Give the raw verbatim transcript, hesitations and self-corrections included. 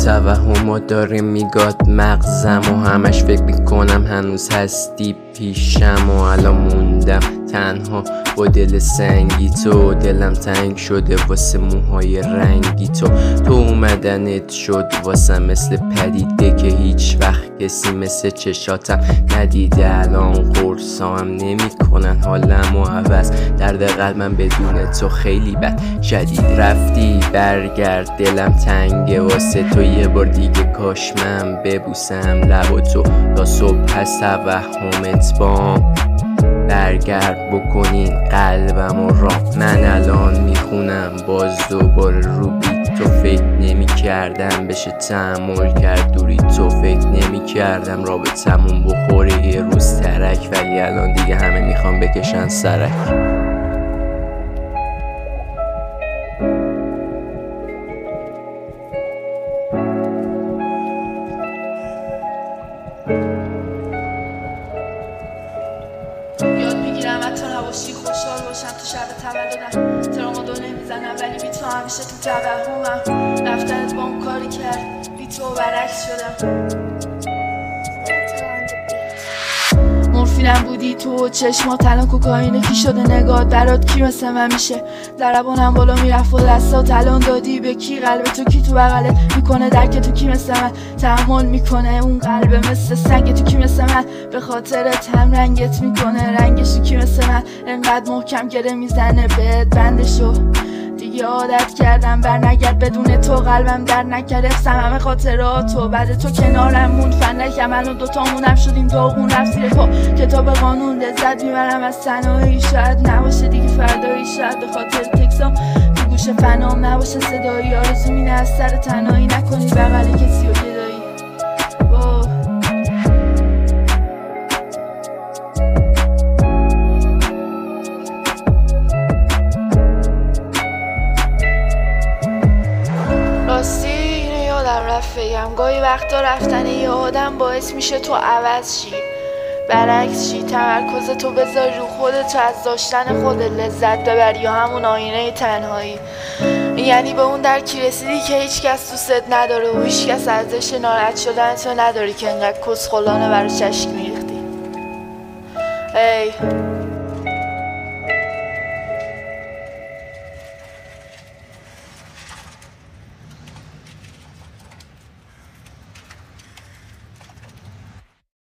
توهمو داره میگاد مغزم و همش فکر میکنم هنوز هستی پیشم و الان موندم تنها با دل سنگی تو. دلم تنگ شده واسه موهای رنگی تو. تو اومدنت شد واسه مثل پدیده که هیچ وقت کسی مثل چشاتم ندیده. الان قرصام نمی کنن حالم و عوض. درد قلبم بدون تو خیلی بد شدید. رفتی برگرد دلم تنگه واسه تو. یه بار دیگه کاش من ببوسم لب و تو تا صبح هست توهمت بام. برگرد بکنین قلبم و راه. من الان میخونم باز دوباره رو بیت تو. فکر نمی کردم بشه تحمل کرد دوری تو. فکر نمی کردم رابطمون بخوره یه روز ترک. ولی الان دیگه همه میخوام بکشن سرک. یاد میگیرم حتی نباشی خوشحال باشم تو شب تولدم. ترامادول نمیزنم ولی بی تو همیشه تو توهمم. رفتنت با اون کاری کرد بی تو برعکس شدم. مورفینم بودی تو چشمات الان کوکائین کی شده نگات. برات کی مثل من میشه ضربانم بالا میرفت و دستات الان دادی به کی. قلب تو کی تو بغلت میکنه درک تو کی مثل من تحمل میکنه اون قلب مثل سنگ. تو کی مثل من به خاطرت هم رنگت میکنه رنگش. تو کی مثل من انقدر محکم گره میزنه بهت بندشو. دیگه عادت کردم بر نگرد بدون تو. قلبم در نکرد حفظم همه خاطراتو. بعد تو کنارم موند فندکم الان دوتامونم شدیم داغون. رفت زیر پا کتاب قانون لذت میبرم از تنهایی. شاید نباشه دیگه فردایی. شاید به خاطر تکسام تو گوش فنام نباشه صدایی. آرزو مینه از سر تنهایی نکنی بغل کسی و گدایی. راستی اینو یادم رفت بگم گاهی وقتا رفتن یه آدم باعث میشه تو عوض شی برعکس شی. تمرکز تو بذاری رو خودت و از داشتن خودت لذت ببری یا همون آینه تنهایی. یعنی به اون درکی رسیدی که هیچ کس دوست نداره و هیچ کس ارزش ناراحت شدن تو نداری که انقدر کسخلانه برای چشم میریختی. ای